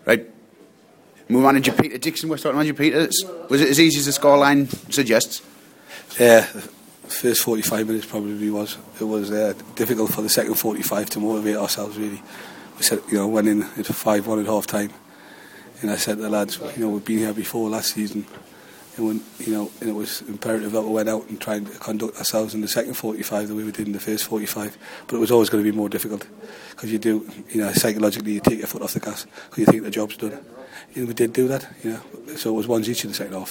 Right. We manager Peter Dixon, West Scotland manager Peter. Was it as easy as the scoreline suggests? Yeah, the first 45 minutes probably was. It was difficult for the second 45 to motivate ourselves, really. We said, went in at 5-1 at half time, and I said to the lads, we've been here before last season, and and it was imperative that we went out and tried to conduct ourselves in the second 45 the way we did in the first 45. But it was always going to be more difficult because you do, psychologically you take your foot off the gas because you think the job's done. And we did do that, so it was ones each in the second half.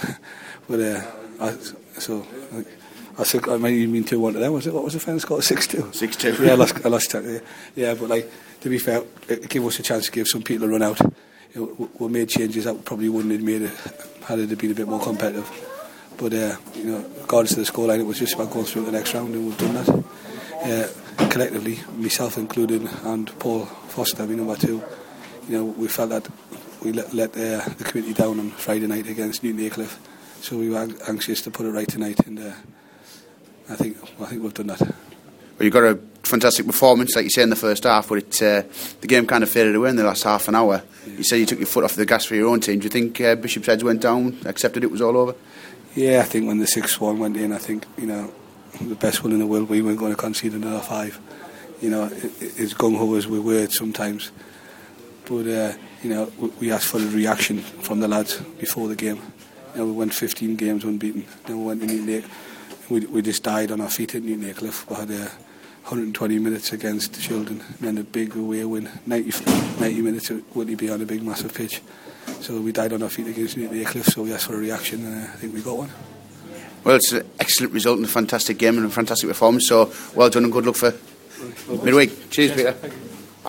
I think I might even mean 2-1 to them. Was it? What was the final score? 6-2. 6-2. Yeah, I lost track. Yeah, but to be fair, it gave us a chance to give some people a run out. We made changes that probably wouldn't have made it had it been a bit more competitive. But regardless of the scoreline, it was just about going through the next round, and we've done that. Collectively, myself included, and Paul Foster, number 2. We felt that we let the committee down on Friday night against Newton Aycliffe, so we were anxious to put it right tonight, and I think we've done that. Well, you got a fantastic performance, like you say, in the first half, but the game kind of faded away in the last half an hour. Yeah. You said you took your foot off the gas for your own team. Do you think Bishop's Heads went down, accepted it was all over? Yeah, I think when the 6-1 went in, I think the best one in the world, we weren't going to concede another 5. As gung-ho as we were sometimes, but we asked for a reaction from the lads before the game. We went 15 games unbeaten. Then we went to Newton Aycliffe. We just died on our feet at Newton Aycliffe. We had 120 minutes against Children, and then a big away win, 90 minutes at Whitley on a big massive pitch. So we died on our feet against Newton Aycliffe, so we asked for a reaction, and I think we got one. Well, it's an excellent result and a fantastic game and a fantastic performance, so well done and good luck for midweek. Cheers, Peter.